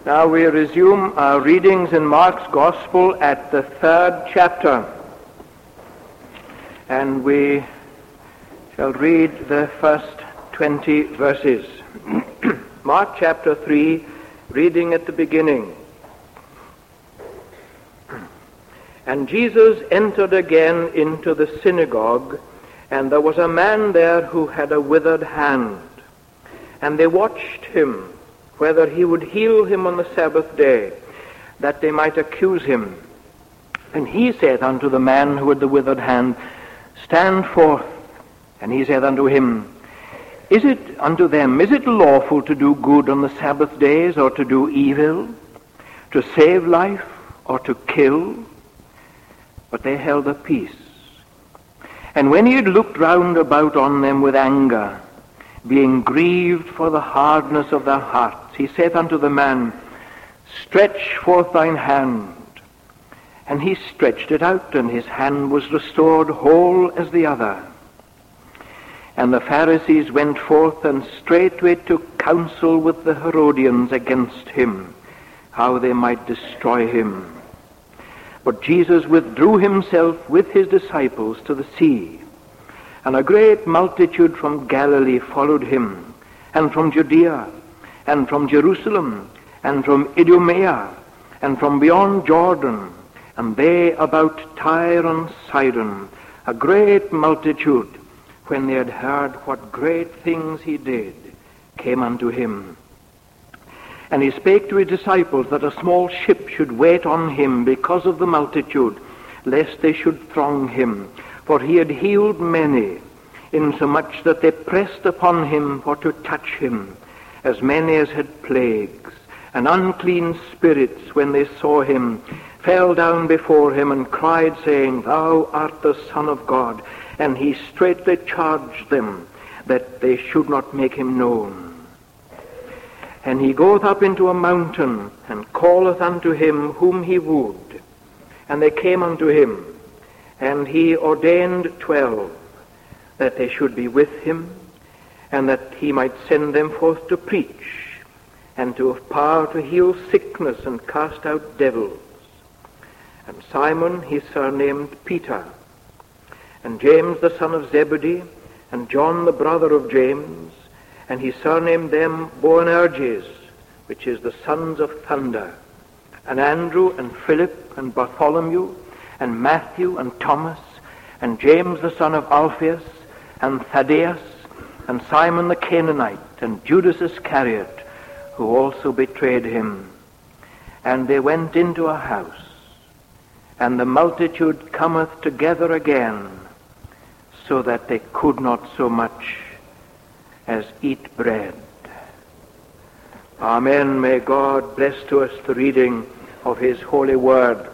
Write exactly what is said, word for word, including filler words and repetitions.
Now we resume our readings in Mark's Gospel at the third chapter, and we shall read the first twenty verses. Mark chapter three, reading at the beginning. And Jesus entered again into the synagogue, and there was a man there who had a withered hand. And they watched him, whether he would heal him on the Sabbath day, that they might accuse him. And he said unto the man who had the withered hand, Stand forth. And he said unto him, Is it unto them, is it lawful to do good on the Sabbath days, or to do evil, to save life, or to kill? But they held their peace. And when he had looked round about on them with anger, being grieved for the hardness of their hearts, he saith unto the man, Stretch forth thine hand. And he stretched it out, and his hand was restored whole as the other. And the Pharisees went forth, and straightway took counsel with the Herodians against him, how they might destroy him. But Jesus withdrew himself with his disciples to the sea. And a great multitude from Galilee followed him, and from Judea, and from Jerusalem, and from Idumea, and from beyond Jordan, and they about Tyre and Sidon, a great multitude, when they had heard what great things he did, came unto him. And he spake to his disciples that a small ship should wait on him because of the multitude, lest they should throng him. For he had healed many, insomuch that they pressed upon him for to touch him, as many as had plagues. And unclean spirits, when they saw him, fell down before him, and cried, saying, Thou art the Son of God. And he straightly charged them that they should not make him known. And he goeth up into a mountain, and calleth unto him whom he would. And they came unto him, and he ordained twelve, that they should be with him, and that he might send them forth to preach, and to have power to heal sickness and cast out devils. And Simon he surnamed Peter, and James the son of Zebedee, and John the brother of James, and he surnamed them Boanerges, which is the sons of thunder, and Andrew, and Philip, and Bartholomew, and Matthew, and Thomas, and James the son of Alphaeus, and Thaddeus, and Simon the Canaanite, and Judas Iscariot, who also betrayed him. And they went into a house, and the multitude cometh together again, so that they could not so much as eat bread. Amen. May God bless to us the reading of his holy word.